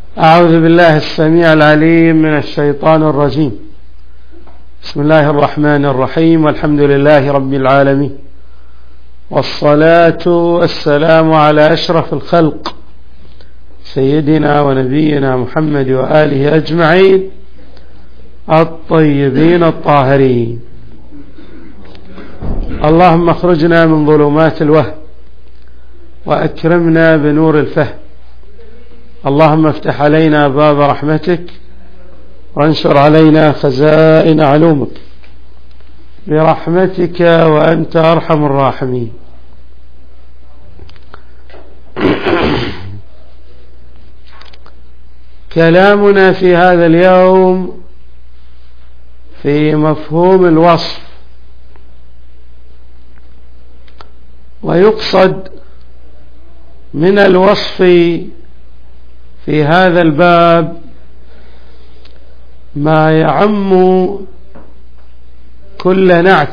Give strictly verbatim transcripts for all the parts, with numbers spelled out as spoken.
أعوذ بالله السميع العليم من الشيطان الرجيم. بسم الله الرحمن الرحيم، والحمد لله رب العالمين، والصلاة والسلام على أشرف الخلق سيدنا ونبينا محمد وآله أجمعين الطيبين الطاهرين. اللهم اخرجنا من ظلمات الوهم وأكرمنا بنور الفهم. اللهم افتح علينا باب رحمتك وانشر علينا خزائن علومك برحمتك وأنت أرحم الراحمين. كلامنا في هذا اليوم في مفهوم الوصف، ويقصد من الوصف في هذا الباب ما يعم كل نعت،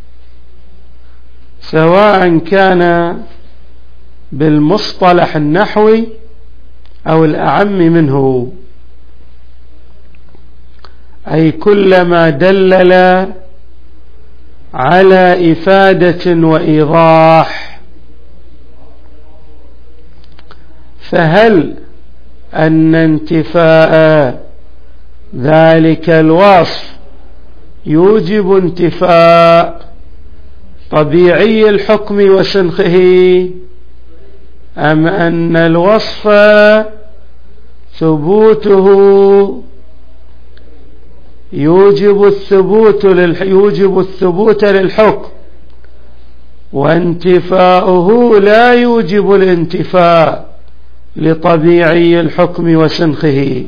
سواء كان بالمصطلح النحوي أو الأعم منه، أي كلما دلل على إفادة وإيضاح. فهل أن انتفاء ذلك الوصف يوجب انتفاء طبيعي الحكم وسنخه، أم أن الوصف ثبوته يوجب الثبوت يوجب الثبوت للحكم، وانتفاؤه لا يوجب الانتفاء لطبيعي الحكم وسنخه،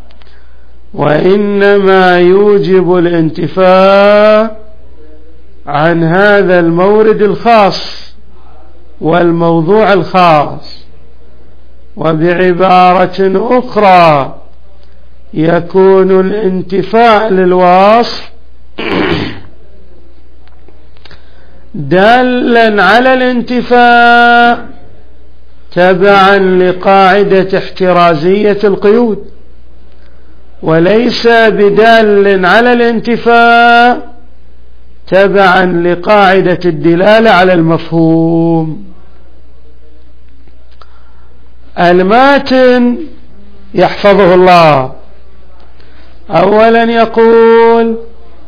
وإنما يوجب الانتفاء عن هذا المورد الخاص والموضوع الخاص. وبعبارة أخرى، يكون الانتفاء للوصف دالا على الانتفاء تبعا لقاعدة احترازية القيود، وليس بدال على الانتفاء تبعا لقاعدة الدلالة على المفهوم. الماتن يحفظه الله أولا يقول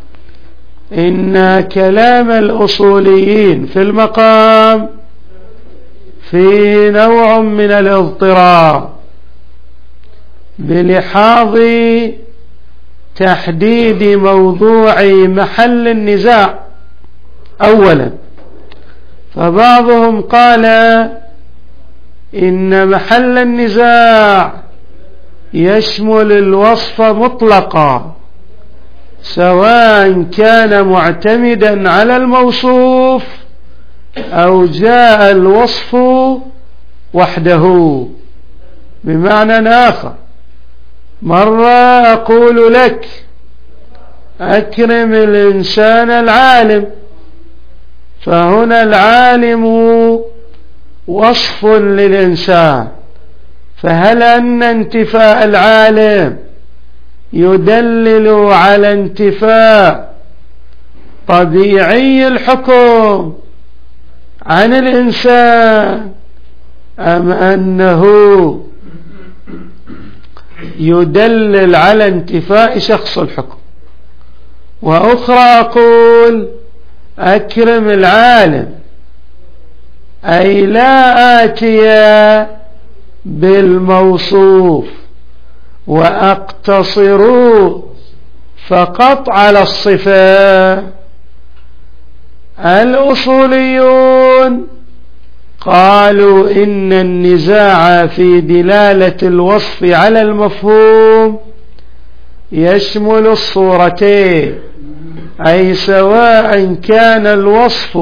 إن كلام الأصوليين في المقام فيه نوع من الاضطراب بلحاظ تحديد موضوع محل النزاع. أولا، فبعضهم قال إن محل النزاع يشمل الوصف مطلقا، سواء كان معتمدا على الموصوف أو جاء الوصف وحده. بمعنى آخر، مرة أقول لك أكرم الإنسان العالم، فهنا العالم وصف للإنسان، فهل أن انتفاء العالم يدلل على انتفاء طبيعي الحكم عن الإنسان، أم أنه يدلل على انتفاء شخص الحكم؟ وأخرى أقول أكرم العالم، أي لا آتي بالموصوف وأقتصر فقط على الصفة. الأصوليون قالوا إن النزاع في دلالة الوصف على المفهوم يشمل الصورتين، أي سواء كان الوصف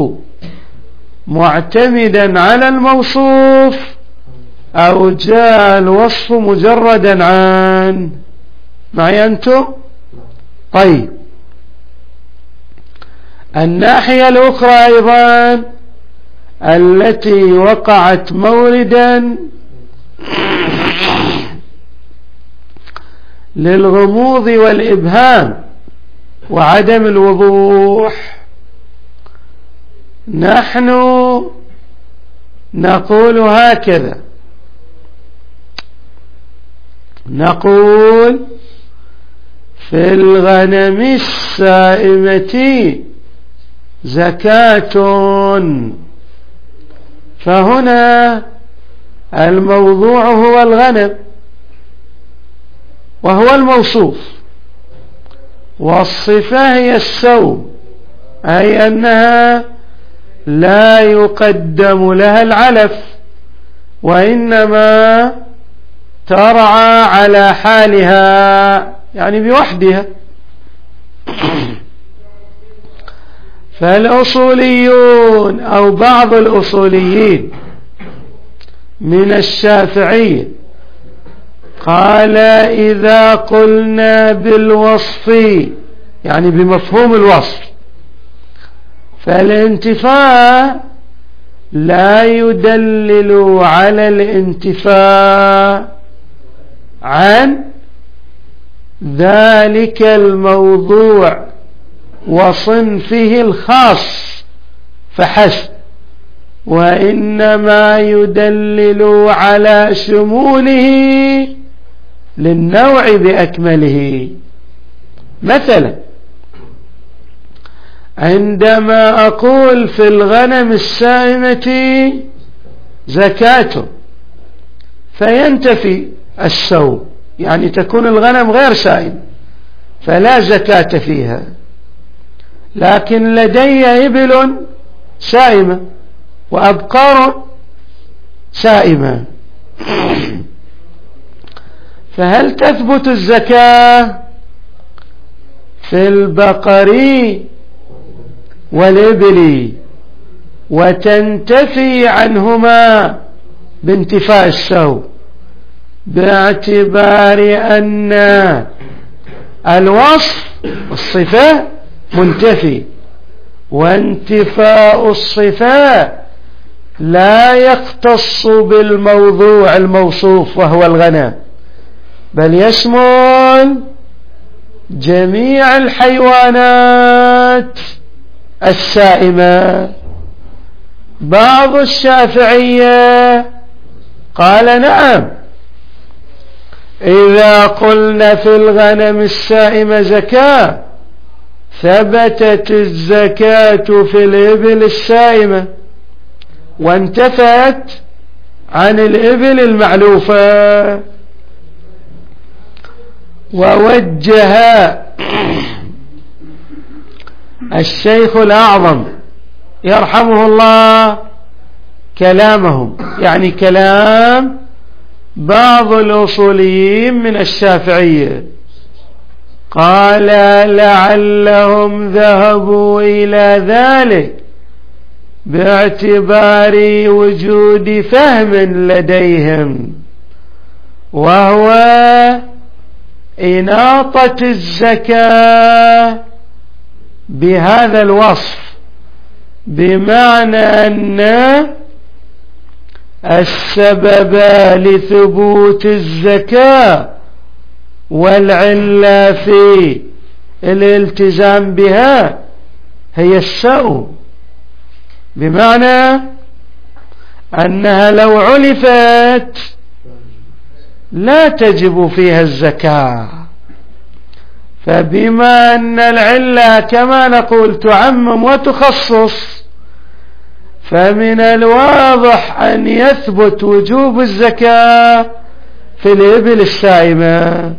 معتمدا على الموصوف أو جاء الوصف مجردا عن. معي أنتم؟ طيب، الناحية الأخرى أيضا التي وقعت موردا للغموض والإبهام وعدم الوضوح. نحن نقول هكذا، نقول في الغنم السائمة زكاة، فهنا الموضوع هو الغنم وهو الموصوف، والصفة هي السوم، أي أنها لا يقدم لها العلف وإنما ترعى على حالها يعني بوحدها. فالأصوليون أو بعض الأصوليين من الشافعية قال إذا قلنا بالوصف يعني بمفهوم الوصف فالانتفاء لا يدلل على الانتفاء عن ذلك الموضوع وصنفه الخاص فحسب، وإنما يدلل على شموله للنوع بأكمله. مثلا عندما أقول في الغنم السائمة زكاة فينتفي السوم، يعني تكون الغنم غير سائم فلا زكاة فيها، لكن لدي إبل سائمة وأبقار سائمة، فهل تثبت الزكاة في البقر والإبل وتنتفي عنهما بانتفاء السوم، باعتبار أن الوصف الصفة منتفي، وانتفاء الصفة لا يختص بالموضوع الموصوف وهو الغنم، بل يشمل جميع الحيوانات السائمة. بعض الشافعية قال نعم، إذا قلنا في الغنم السائمة زكاة ثبتت الزكاة في الإبل السائمة وانتفت عن الإبل المعلوفة. ووجه الشيخ الأعظم يرحمه الله كلامهم، يعني كلام بعض الأصوليين من الشافعية، قال لعلهم ذهبوا إلى ذلك باعتبار وجود فهم لديهم، وهو إناطة الزكاة بهذا الوصف، بمعنى أن السبب لثبوت الزكاة والعلة في الالتزام بها هي السوم، بمعنى أنها لو علفت لا تجب فيها الزكاة. فبما أن العلة كما نقول تعمم وتخصص، فمن الواضح أن يثبت وجوب الزكاة في الإبل السائمة.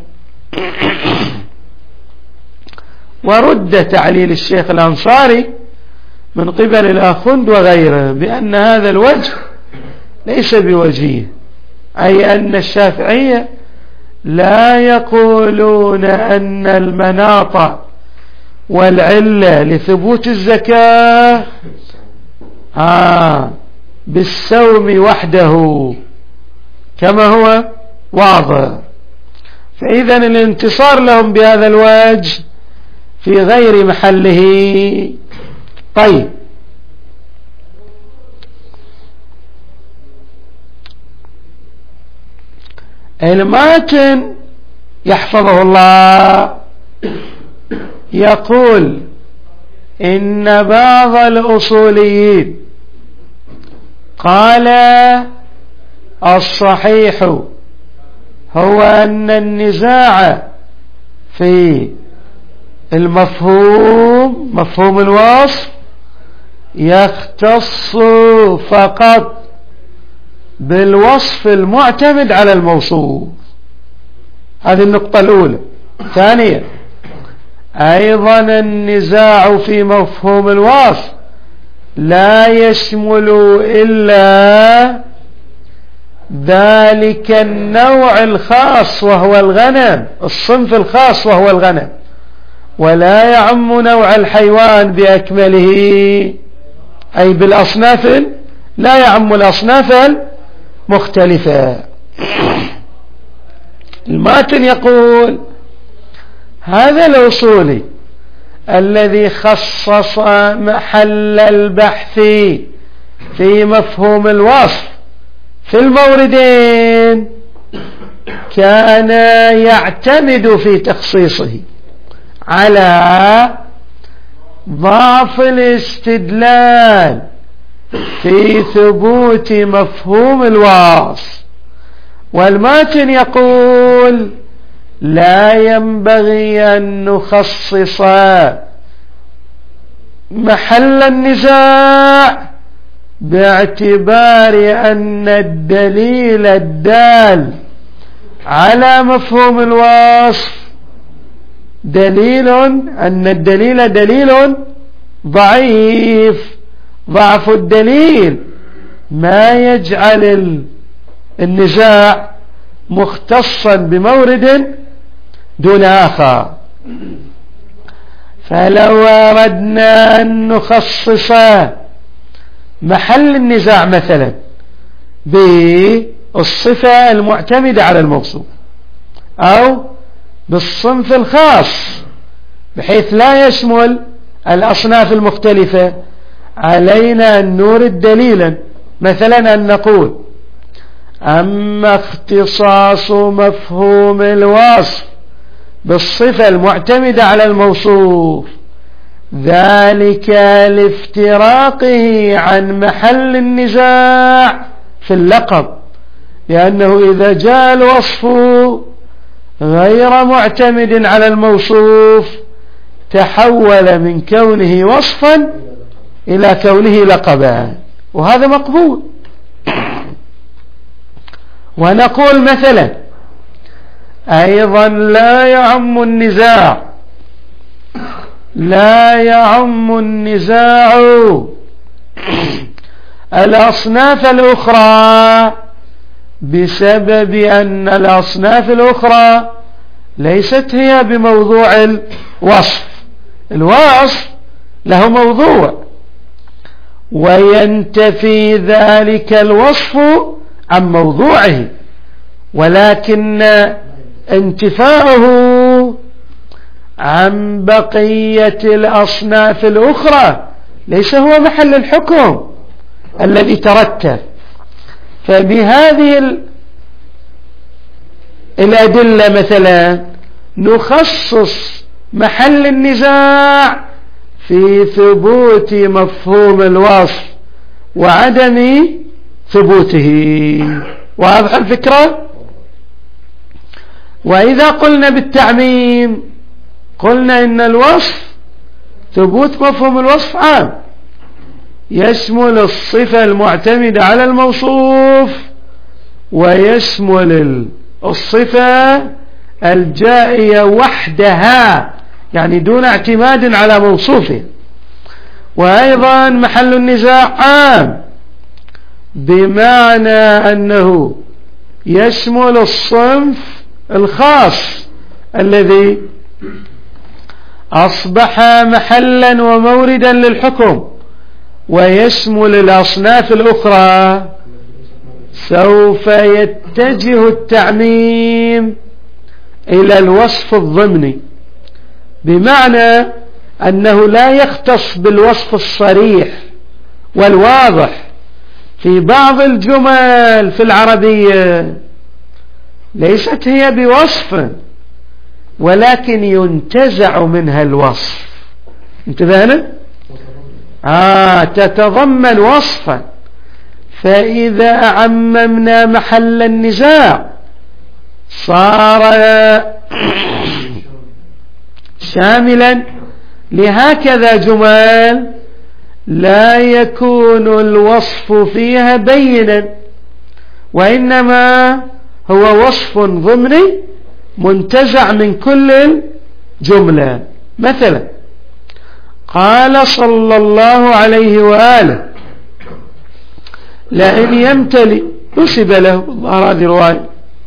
ورد تعليل الشيخ الأنصاري من قبل الآخوند وغيره بأن هذا الوجه ليس بوجيه، أي أن الشافعية لا يقولون أن المناط والعلة لثبوت الزكاة آه بالسوم وحده كما هو واضح، فإذا الانتصار لهم بهذا الوجه في غير محله. طيب، الماتن يحفظه الله يقول إن بعض الأصوليين قال الصحيح هو أن النزاع في المفهوم مفهوم الوصف يختص فقط بالوصف المعتمد على الموصوف. هذه النقطة الأولى. ثانيا أيضا النزاع في مفهوم الوصف لا يشمل إلا ذلك النوع الخاص وهو الغنم، الصنف الخاص وهو الغنم، ولا يعم نوع الحيوان بأكمله، أي بالأصناف، لا يعم الأصناف المختلفة. الماتن يقول هذا الأصولي الذي خصص محل البحث في مفهوم الوصف في الموردين كان يعتمد في تخصيصه على ضعف الاستدلال في ثبوت مفهوم الوصف. والماتن يقول لا ينبغي أن نخصص محل النزاع باعتبار أن الدليل الدال على مفهوم الوصف دليل أن الدليل دليل ضعيف. ضعف الدليل ما يجعل النزاع مختصا بمورد دون آخر. فلو أردنا أن نخصص محل النزاع مثلا بالصفة المعتمدة على الموصوف أو بالصنف الخاص بحيث لا يشمل الأصناف المختلفة، علينا أن نورد دليلا، مثلا أن نقول أما اختصاص مفهوم الوصف بالصفة المعتمدة على الموصوف ذلك لافتراقه عن محل النزاع في اللقب، لأنه إذا جاء الوصف غير معتمد على الموصوف تحول من كونه وصفا إلى كونه لقبا، وهذا مقبول. ونقول مثلا أيضا لا يعم النزاع لا يعم النزاع الأصناف الأخرى بسبب أن الأصناف الأخرى ليست هي بموضوع الوصف. الوصف له موضوع وينتفي ذلك الوصف عن موضوعه، ولكن انتفاعه عن بقية الأصناف الأخرى ليس هو محل الحكم الذي ترتب. فبهذه الأدلة مثلا نخصص محل النزاع في ثبوت مفهوم الوصف وعدم ثبوته. واضح الفكرة؟ وإذا قلنا بالتعميم قلنا إن الوصف ثبوت مفهوم الوصف عام يشمل الصفة المعتمدة على الموصوف ويشمل الصفة الجائية وحدها يعني دون اعتماد على موصوفه. وأيضا محل النزاع عام بمعنى أنه يشمل الصنف الخاص الذي أصبح محلا وموردا للحكم، ويشمل الأصناف الأخرى. سوف يتجه التعميم إلى الوصف الضمني بمعنى أنه لا يختص بالوصف الصريح والواضح. في بعض الجمل في العربية ليست هي بوصف ولكن ينتزع منها الوصف. انتبهنا؟ آه تتضمن وصفا، فإذا عممنا محل النزاع صار شاملا لهكذا جمال لا يكون الوصف فيها بينا، وإنما هو وصف ضمني منتزع من كل الجملة. مثلا قال صلى الله عليه وآله لئن يمتلي، نسب له الظاهر هذه رواية،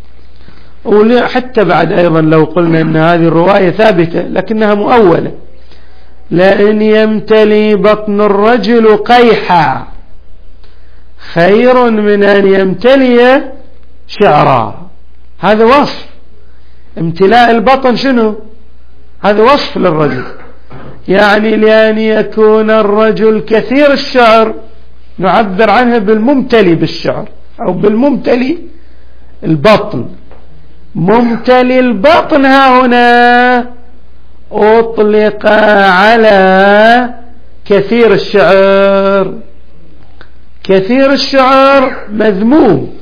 وحتى بعد أيضا لو قلنا أن هذه الرواية ثابتة لكنها مؤولة، لئن يمتلي بطن الرجل قيحا خير من أن يمتلي شعرا. هذا وصف امتلاء البطن، شنو هذا؟ وصف للرجل، يعني لأن يكون الرجل كثير الشعر نعبر عنه بالممتلي بالشعر أو بالممتلي البطن. ممتلي البطن ها هنا أطلق على كثير الشعر. كثير الشعر مذموم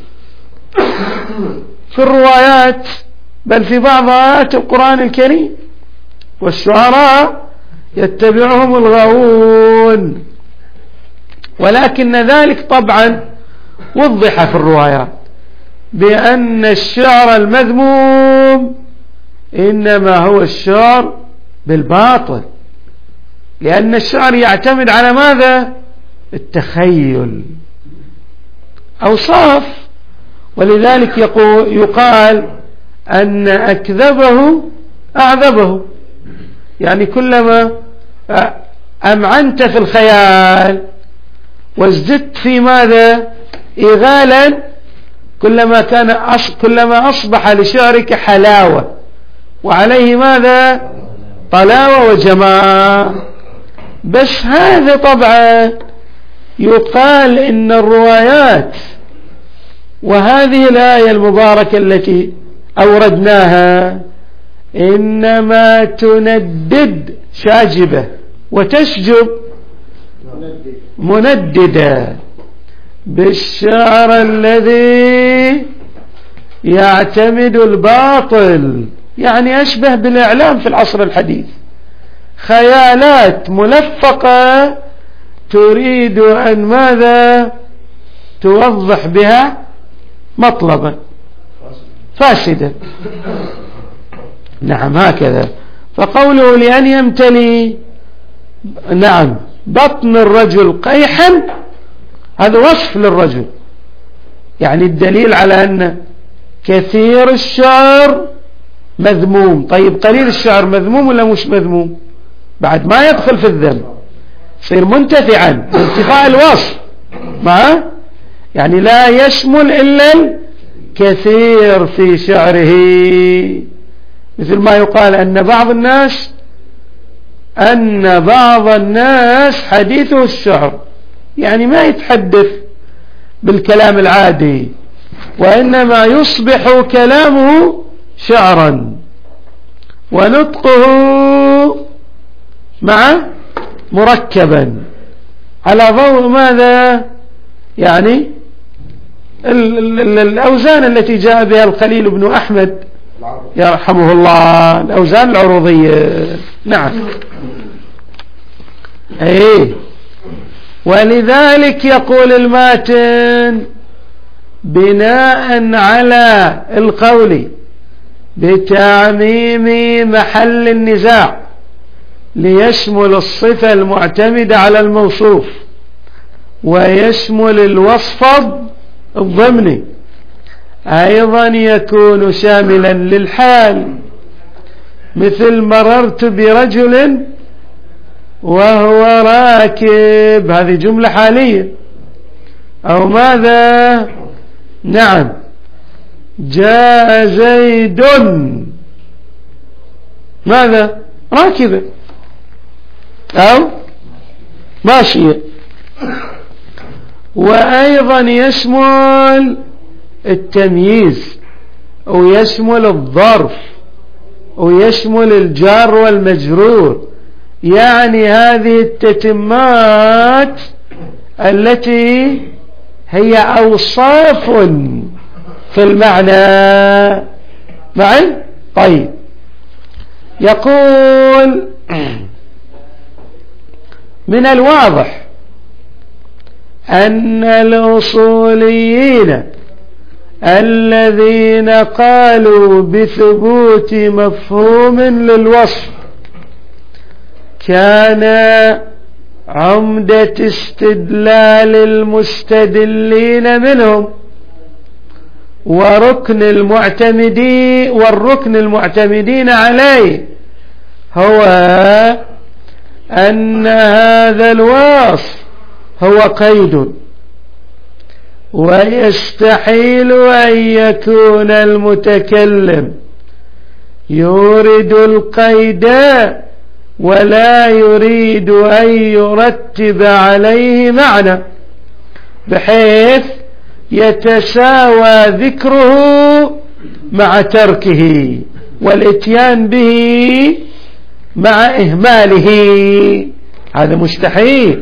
في الروايات بل في بعض آيات القرآن الكريم، والشعراء يتبعهم الغاوون، ولكن ذلك طبعا وضح في الروايات بأن الشعر المذموم إنما هو الشعر بالباطل، لأن الشعر يعتمد على ماذا؟ التخيل، أوصاف. ولذلك يقال أن أكذبه أعذبه، يعني كلما أمعنت في الخيال وازددت في ماذا؟ إغالا، كلما كان أص... كلما أصبح لشعرك حلاوة وعليه ماذا؟ طلاوة وجمال. بس هذا طبعا يقال إن الروايات وهذه الآية المباركة التي أوردناها إنما تندد شاجبة وتشجب منددة بالشعر الذي يعتمد الباطل، يعني أشبه بالإعلام في العصر الحديث، خيالات ملفقة تريد أن ماذا؟ توضح بها مطلبا فاسدا. نعم هكذا. فقوله لأن يمتلي، نعم، بطن الرجل قيحا، هذا وصف للرجل، يعني الدليل على أن كثير الشعر مذموم. طيب قليل الشعر مذموم ولا مش مذموم؟ بعد ما يدخل في الذم، يصير منتفعا انتفاع الوصف معه، يعني لا يشمل إلا الكثير في شعره. مثل ما يقال أن بعض الناس أن بعض الناس حديثه الشعر، يعني ما يتحدث بالكلام العادي، وإنما يصبح كلامه شعرا ونطقه مع مركبا على ضوء ماذا؟ يعني ال ال ال الأوزان التي جاء بها الخليل بن أحمد يرحمه الله، الأوزان العروضية. نعم ايه. ولذلك يقول الماتن بناء على القول بتعميم محل النزاع ليشمل الصفة المعتمدة على الموصوف ويشمل الوصف الضمني، أيضا يكون شاملا للحال، مثل مررت برجل وهو راكب، هذه جملة حالية. أو ماذا؟ نعم، جاء زيد ماذا؟ راكبا أو ماشية. وأيضا يشمل التمييز ويشمل الظرف ويشمل الجار والمجرور، يعني هذه التتمات التي هي أوصاف في المعنى معي. طيب، يقول من الواضح أن الأصوليين الذين قالوا بثبوت مفهوم للوصف كان عمدة استدلال المستدلين منهم وركن المعتمدين والركن المعتمدين عليه هو أن هذا الوصف هو قيد، ويستحيل أن يكون المتكلم يورد القيد ولا يريد أن يرتب عليه معنى بحيث يتساوى ذكره مع تركه والاتيان به مع إهماله، هذا مستحيل.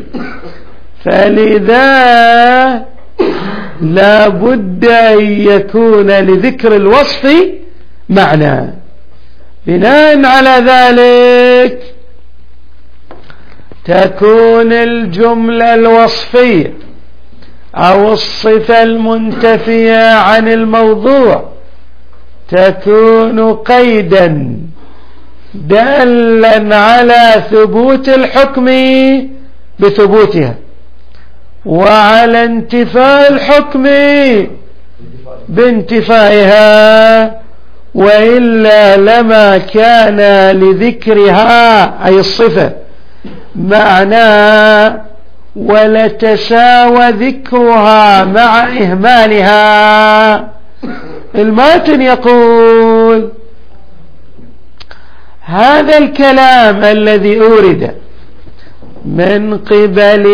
فلذا لا بد أن يكون لذكر الوصف معنى. بناء على ذلك تكون الجملة الوصفية أو الصفة المنتفية عن الموضوع تكون قيدا دالا على ثبوت الحكم بثبوتها وعلى انتفاء الحكم بانتفائها، وإلا لما كان لذكرها أي الصفة معنى ولتساوى ذكرها مع إهمالها. الماتن يقول هذا الكلام الذي أورد من قبل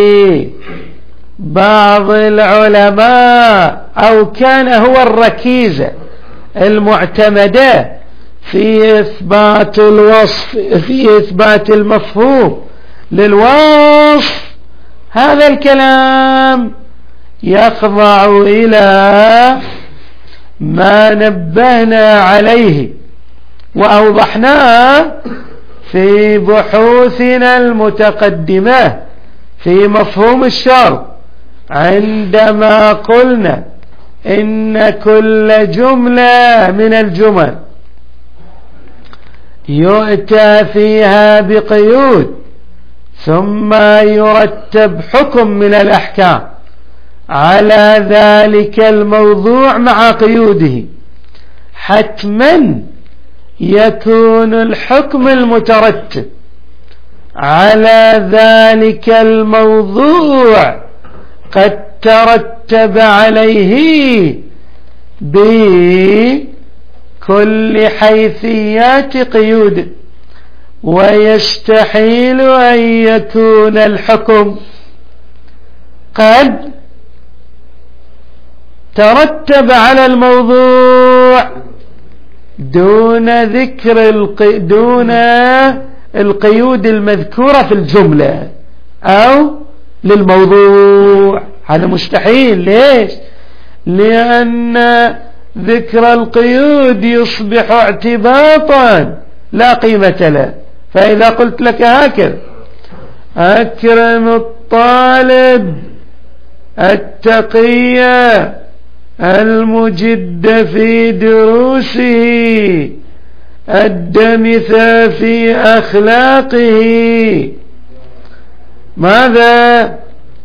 بعض العلماء أو كان هو الركيزة المعتمدة في إثبات الوصف في إثبات المفهوم للوصف، هذا الكلام يخضع إلى ما نبهنا عليه وأوضحناه في بحوثنا المتقدمة في مفهوم الشرط، عندما قلنا إن كل جملة من الجمل يؤتى فيها بقيود ثم يرتب حكم من الأحكام على ذلك الموضوع مع قيوده، حتما يكون الحكم المترتب على ذلك الموضوع قد ترتب عليه بكل حيثيات قيود، ويستحيل أن يكون الحكم قد ترتب على الموضوع دون ذكر القي... دون القيود المذكورة في الجملة أو للموضوع، هذا مستحيل. ليش؟ لأن ذكر القيود يصبح اعتباطا لا قيمة له. فإذا قلت لك هكذا أكرم الطالب التقي المجد في دروسه الدمث في أخلاقه، ماذا؟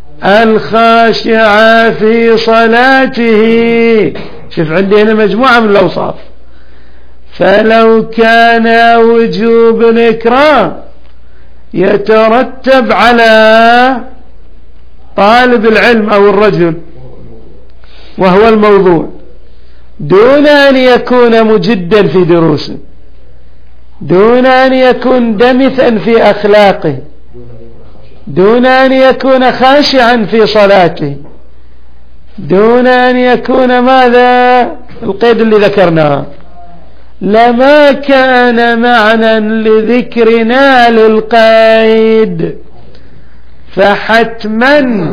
الخاشع في صلاته. شوف عندي هنا مجموعة من الأوصاف. فلو كان وجوب الإكرام يترتب على طالب العلم أو الرجل وهو الموضوع دون أن يكون مجدا في دروسه، دون أن يكون دمثا في أخلاقه، دون أن يكون خاشعا في صلاته، دون أن يكون ماذا؟ القيد اللي ذكرناه لما كان معنى لذكرنا للقيد، فحتما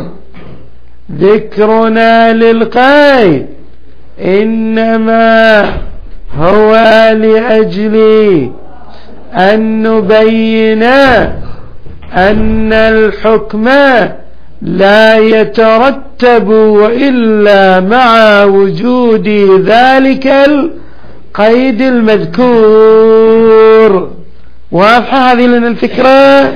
ذكرنا للقيد إنما هو لأجل أن نبين أن الحكم لا يترتب إلا مع وجود ذلك القيد المذكور. واضحة هذه لنا الفكرة؟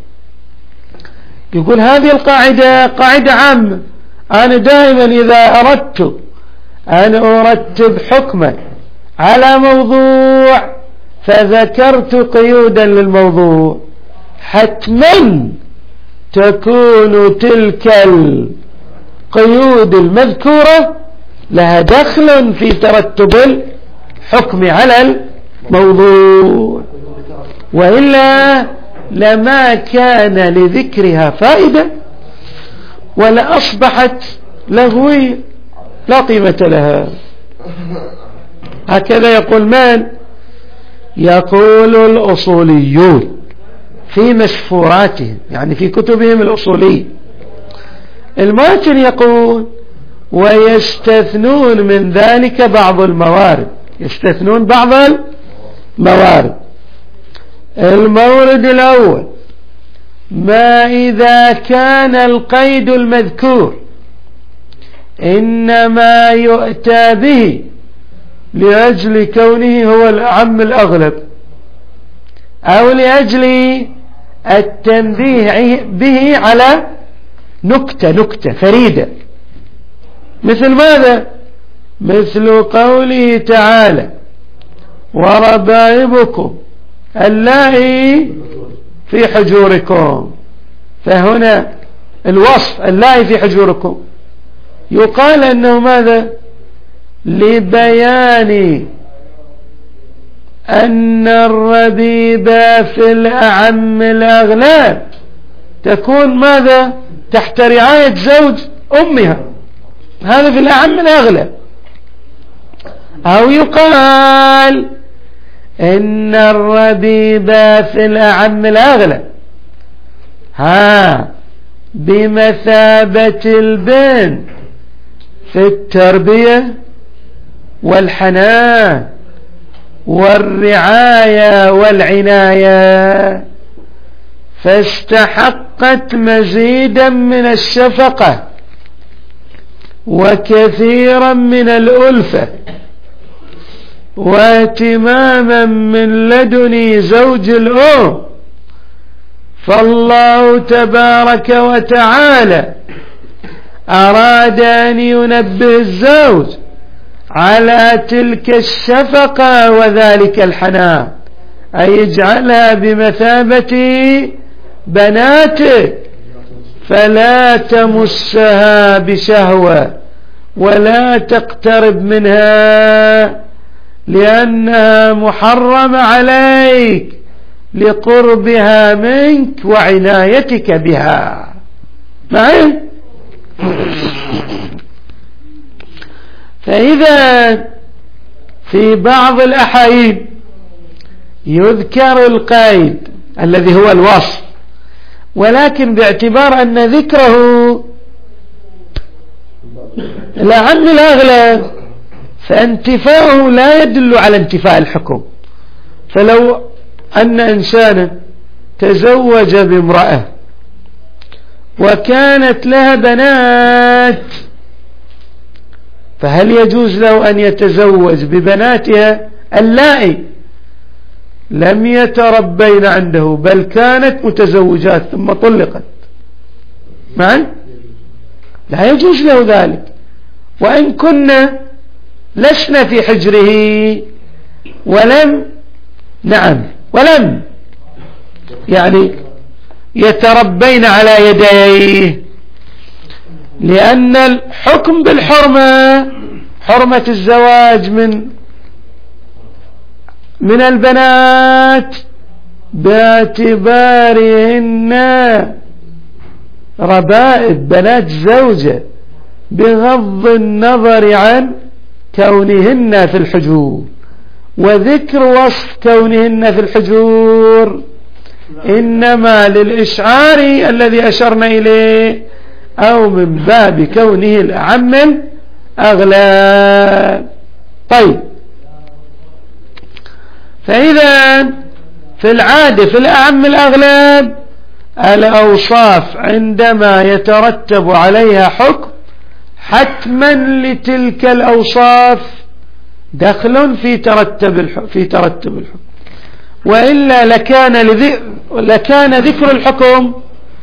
يقول هذه القاعدة قاعدة عامة. أنا دائما إذا أردت أن أرتب حكما على موضوع فذكرت قيودا للموضوع، حتما تكون تلك القيود المذكورة لها دخل في ترتب الحكم على الموضوع، وإلا لما كان لذكرها فائدة ولا أصبحت لغوية لا قيمة لها. هكذا يقول من؟ يقول الأصوليون في مسفوراتهم، يعني في كتبهم الأصولية. الماتن يقول ويستثنون من ذلك بعض الموارد، يستثنون بعض الموارد. المورد الأول ما إذا كان القيد المذكور إنما يؤتى به لأجل كونه هو الأعم الأغلب، أو لأجل التنبيه به على نكتة نكتة فريدة. مثل ماذا؟ مثل قوله تعالى وربائبكم اللائي في حجوركم، فهنا الوصف اللائي في حجوركم يقال أنه ماذا؟ لبيان أن الربيبة في الأعم الأغلب تكون ماذا؟ تحت رعاية زوج أمها، هذا في الأعم الأغلب. أو يقال إن الربيبة في الأعم الأغلب ها بمثابة البنت في التربية والحنان والرعاية والعناية، فاستحقت مزيدا من الشفقة وكثيرا من الألفة واهتماما من لدن زوج الأم. فالله تبارك وتعالى أراد أن ينبه الزوج على تلك الشفقة وذلك الحنان، أي يجعلها بمثابة بناته، فلا تمسها بشهوة ولا تقترب منها لأنها محرمة عليك لقربها منك وعنايتك بها. معي؟ فإذا في بعض الأحايين يذكر القيد الذي هو الوصف، ولكن باعتبار أن ذكره الأعم الأغلب فانتفاؤه لا يدل على انتفاء الحكم. فلو أن إنسانا تزوج بامرأة وكانت لها بنات، فهل يجوز له أن يتزوج ببناتها اللائي لم يتربين عنده بل كانت متزوجات ثم طلقت معا؟ لا يجوز له ذلك، وإن كنا لسنا في حجره ولم نعم ولم يعني يتربين على يديه، لأن الحكم بالحرمة حرمة الزواج من من البنات باعتبارهن ربائب بنات زوجة بغض النظر عن كونهن في الحجور، وذكر وصف كونهن في الحجور إنما للإشعار الذي أشرنا إليه أو من باب كونه الأعم الأغلب. طيب، فإذا في العادة في الأعم الأغلب الأوصاف عندما يترتب عليها حكم حتما لتلك الأوصاف دخل في ترتب الحكم في ترتب الحكم، وإلا لكان لكان ذكر الحكم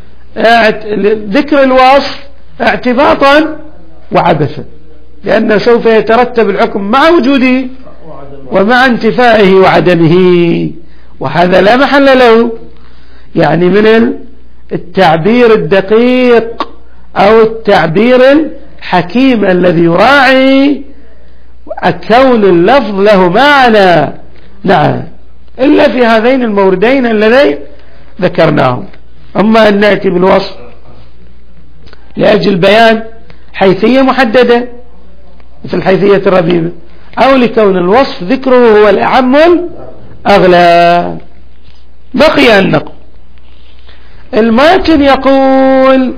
ذكر الوصف اعتباطا وعبثا، لأنه سوف يترتب الحكم مع وجوده ومع انتفائه وعدمه، وهذا لا محل له. يعني من التعبير الدقيق أو التعبير الحكيم الذي يراعي كون اللفظ له معنى، نعم، إلا في هذين الموردين اللذين ذكرناهم. أما أن نأتي بالوصف لأجل بيان حيثية محددة مثل الحيثية الربيبة، أو لكون الوصف ذكره هو الأعم الأغلى. بقي أن نقول الماتن يقول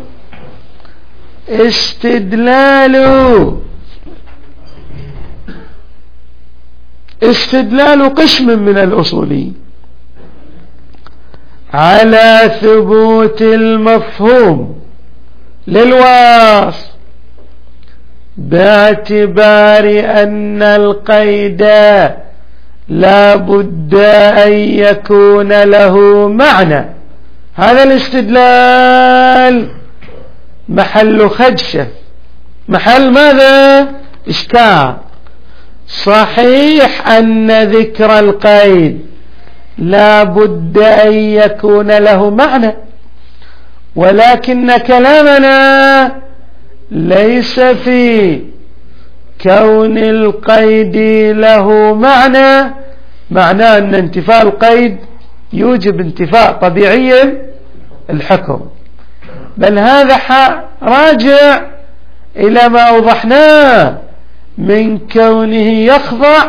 استدلال استدلال قسم من الأصوليين على ثبوت المفهوم للوصف باعتبار أن القيد لا بد أن يكون له معنى. هذا الاستدلال محل خدشة، محل ماذا؟ إشكال. صحيح أن ذكر القيد لا بد أن يكون له معنى، ولكن كلامنا ليس في كون القيد له معنى معناه أن انتفاء القيد يوجب انتفاء طبيعي الحكم، بل هذا راجع إلى ما أوضحناه من كونه يخضع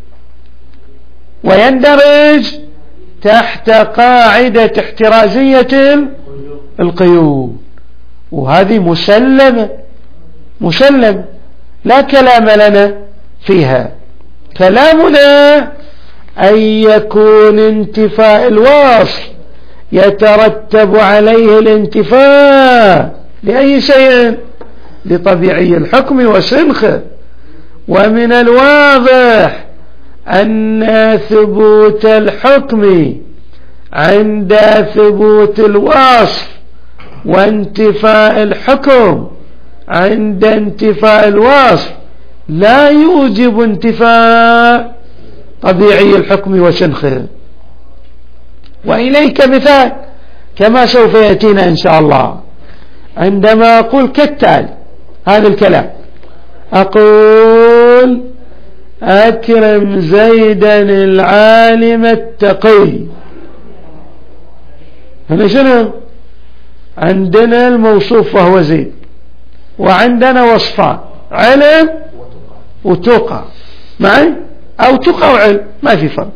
ويندرج تحت قاعدة احترازية القيود، وهذه مسلمة مسلم لا كلام لنا فيها. كلامنا أن يكون انتفاء الوصف يترتب عليه الانتفاء لأي شيء؟ لطبيعي الحكم وسنخه. ومن الواضح أن ثبوت الحكم عند ثبوت الوصف وانتفاء الحكم عند انتفاء الوصف لا يوجب انتفاء طبيعي الحكم وسنخه. وإليك مثال كما سوف يأتينا إن شاء الله عندما أقول كالتالي هذا الكلام، أقول أكرم زيدا العالم التقي. هنا شنو؟ عندنا الموصوف وهو زيد، وعندنا وصفان علم وتقى معي، أو تقى وعلم ما في فرق.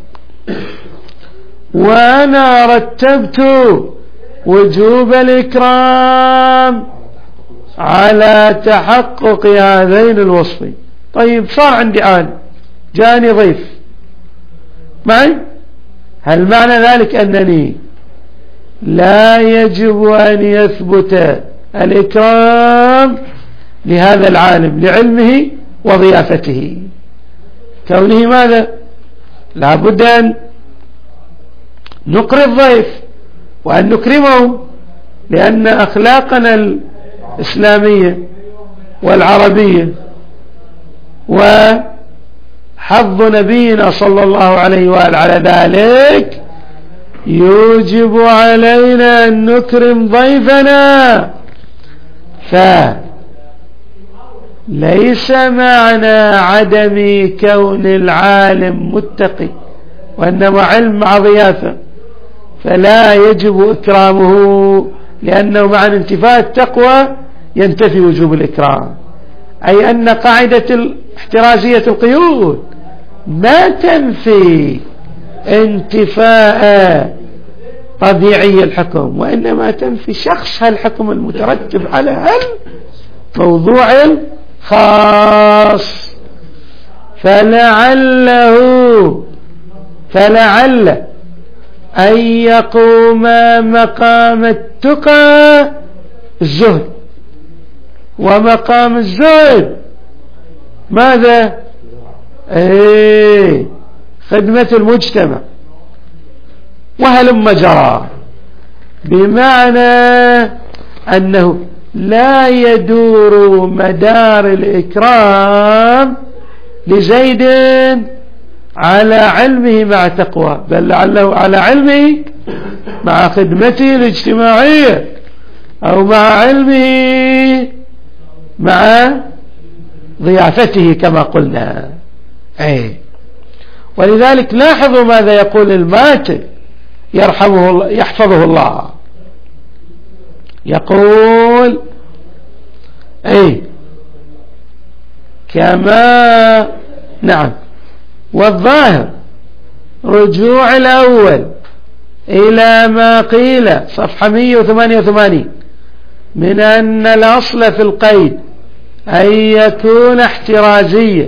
وأنا رتبت وجوب الإكرام على تحقق هذين الوصفين. طيب صار عندي عالم، جاني ضيف معي، هل معنى ذلك أنني لا يجب أن يثبت الإكرام لهذا العالم لعلمه وضيافته؟ كونه ماذا؟ لا بد أن نقر الضيف وأن نكرمه، لأن أخلاقنا الإسلامية والعربية وحظ نبينا صلى الله عليه وآله على ذلك يوجب علينا أن نكرم ضيفنا. فليس معنى عدم كون العالم متقي وإنما علم مع ضيافة فلا يجب إكرامه، لأنه مع انتفاء التقوى ينتفي وجوب الإكرام، أي أن قاعدة احترازية القيود ما تنفي انتفاء طبيعي الحكم، وإنما تنفي شخص الحكم المترتب على الموضوع الخاص. فلعله فلعل أن يقوم مقام التقى الزهد، ومقام الزهد ماذا؟ ايه خدمة المجتمع، وهلم جرى، بمعنى أنه لا يدور مدار الإكرام لزيد على علمه مع تقوى، بل لعله على علمه مع خدمته الاجتماعية، أو مع علمه مع ضيافته كما قلنا. أي ولذلك لاحظوا ماذا يقول الماتب يرحمه الله يحفظه الله، يقول أي كما نعم. والظاهر رجوع الأول إلى ما قيل صفحة مئة وثمانية وثمانين من أن الأصل في القيد أن يكون احترازيا.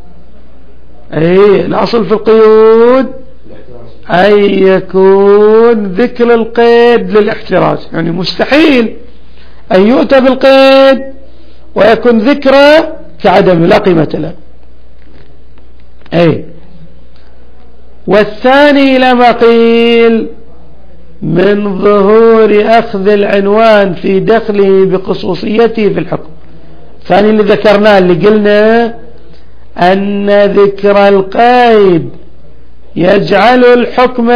أي الأصل في القيود أن يكون ذكر القيد للاحتراز، يعني مستحيل أن يؤتى بالقيد ويكون ذكره كعدم لا قيمة له. أي والثاني لما قيل من ظهور أخذ العنوان في دخله بخصوصيته في الحكم. الثاني اللي ذكرناه اللي قلنا أن ذكر القيد يجعل الحكم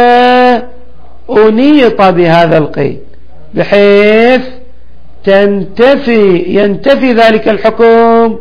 أنيط بهذا القيد بحيث تنتفي ينتفي ذلك الحكم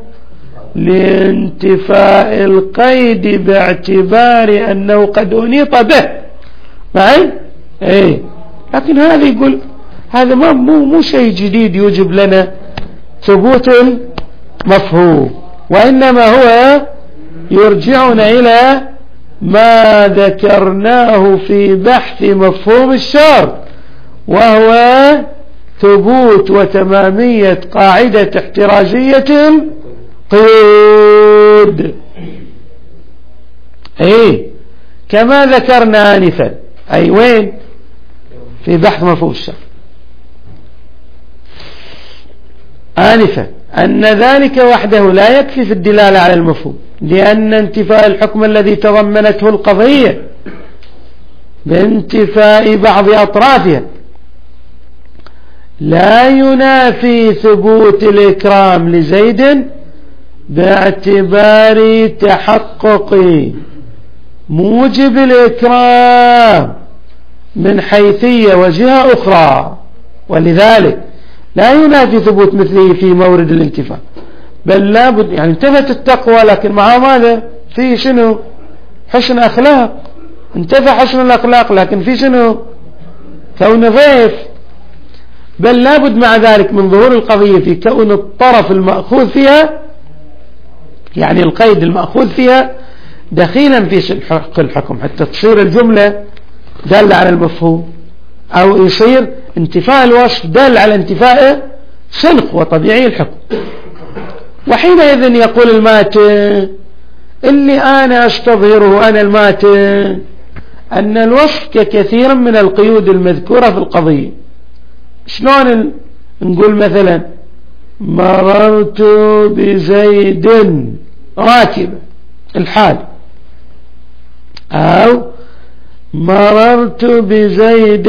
لانتفاء القيد باعتبار أنه قد أنيط به معي. ايه لكن هذا يقول هذا ما مو مو شيء جديد يوجب لنا ثبوت المفهوم، وإنما هو يرجعنا إلى ما ذكرناه في بحث مفهوم الشرط، وهو ثبوت وتمامية قاعدة احترازية القيود. ايه كما ذكرنا آنفا. أي وين؟ في بحث مفهوم الشرط آنفا أن ذلك وحده لا يكفي في الدلالة على المفهوم، لأن انتفاء الحكم الذي تضمنته القضية بانتفاء بعض أطرافها لا ينافي ثبوت الإكرام لزيد باعتبار تحقق موجب الإكرام من حيثية وجهة أخرى، ولذلك لا ينافي ثبوت مثله في مورد الانتفاء، بل لابد يعني انتفت التقوى لكن معه ماذا؟ في شنو؟ حسن أخلاق. انتفى حسن الأخلاق لكن في شنو؟ كون ضيف. بل لابد مع ذلك من ظهور القضية في كون الطرف المأخوذ فيها، يعني القيد المأخوذ فيها دخيلا في الحكم حتى تصير الجملة دالة على المفهوم، أو يصير انتفاء الوصف دال على انتفاء سلق وطبيعي الحكم. وحينئذ يقول الماتن اللي أنا أستظهره أنا الماتن أن الوصف ككثير من القيود المذكورة في القضية. شلون نقول مثلا مررت بزيد راكبا الحال، أو مررت بزيد،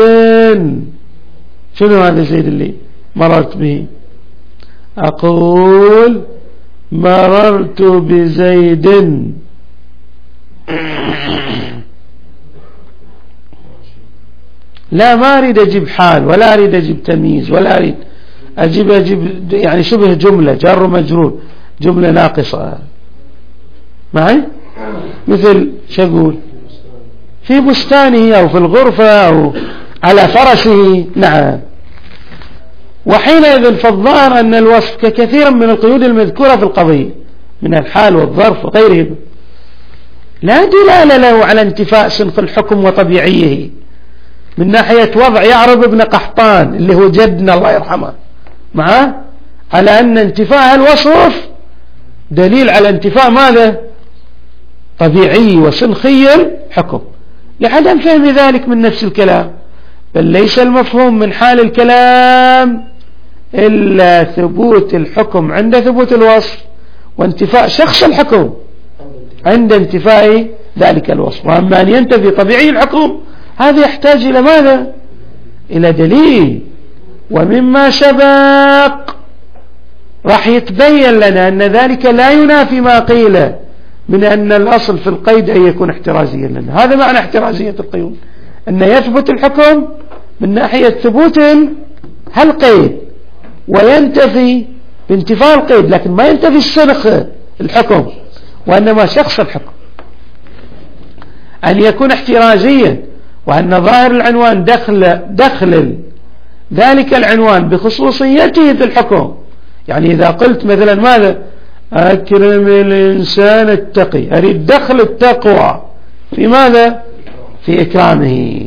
شنو هذا زيد اللي مررت به؟ أقول مررت بزيد لا ما أريد أجيب حال ولا أريد أجيب تمييز ولا أريد أجيب أجيب يعني شبه جملة جر مجرور جملة ناقصة معي. مثل شقول في بستانه أو في الغرفة أو على فرسه. نعم. وحينئذ فالظاهر أن الوصف ككثير من القيود المذكورة في القضية من الحال والظرف وغيره لا دلالة له على انتفاء سنخ الحكم وطبيعيه من ناحية وضع يعرب ابن قحطان اللي هو جدنا الله يرحمه معه على أن انتفاء الوصف دليل على انتفاء ماذا؟ طبيعي وسنخي الحكم، لعدم فهم ذلك من نفس الكلام. بل ليس المفهوم من حال الكلام إلا ثبوت الحكم عند ثبوت الوصف، وانتفاء شخص الحكم عند انتفاء ذلك الوصف. وأما أن ينتفي طبيعي الحكم هذا يحتاج إلى ماذا؟ إلى دليل. ومما سبق راح يتبين لنا أن ذلك لا ينافي ما قيل من أن الأصل في القيد أن يكون احترازيا لنا. هذا معنى احترازية القيود، أن يثبت الحكم من ناحية ثبوت القيد وينتفي بانتفاء القيد، لكن ما ينتفي السنخ الحكم وإنما شخص الحكم. أن يكون احترازيا، وأن ظاهر العنوان دخل, دخل ذلك العنوان بخصوصيته في الحكم. يعني إذا قلت مثلا ماذا؟ أكرم الإنسان التقي، أريد دخل التقوى في ماذا؟ في إكرامه.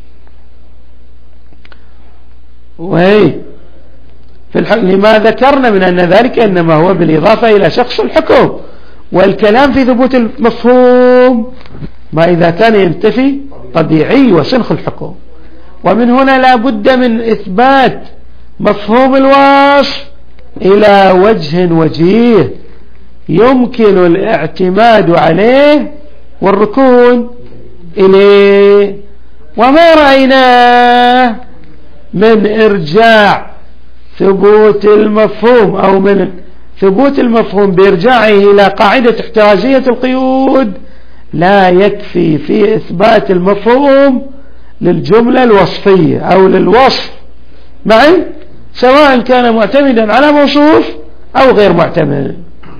وهي في الحكم لما ذكرنا من أن ذلك إنما هو بالإضافة إلى شخص الحكم، والكلام في ثبوت المفهوم ما إذا كان ينتفي طبيعي وسنخ الحكم. ومن هنا لا بد من إثبات مفهوم الوصف إلى وجه وجيه يمكن الاعتماد عليه والركون إليه. وما رأيناه من إرجاع ثبوت المفهوم أو من ثبوت المفهوم بإرجاعه إلى قاعدة احترازية القيود لا يكفي في إثبات المفهوم للجملة الوصفية أو للوصف معا، سواء كان معتمدا على موصوف أو غير معتمد.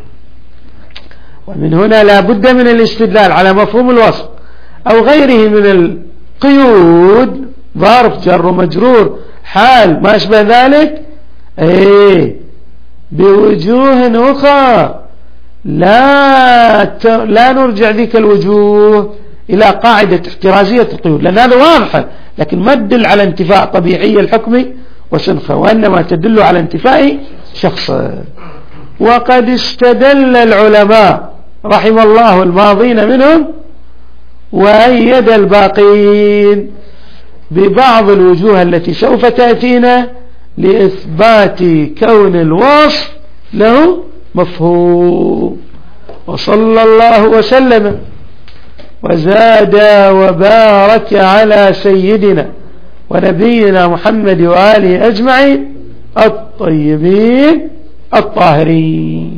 ومن هنا لا بد من الاستدلال على مفهوم الوصف أو غيره من القيود، ظرف جر ومجرور حال ما أشبه ذلك، ايه بوجوه أخرى لا ت... لا نرجع ذيك الوجوه إلى قاعدة احترازية القيود، لأن هذا واضح، لكن ما تدل على انتفاء طبيعي الحكم وسنخه، وإنما تدل على انتفاء شخصه. وقد استدل العلماء رحم الله الماضين منهم وأيد الباقين ببعض الوجوه التي سوف تأتينا لإثبات كون الوصف له مفهوم. وصلى الله وسلم وزاد وبارك على سيدنا ونبينا محمد وآله أجمعين الطيبين الطاهرين.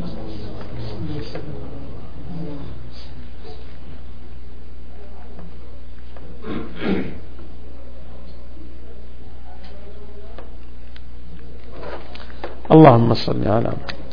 اللهم صل على محمد.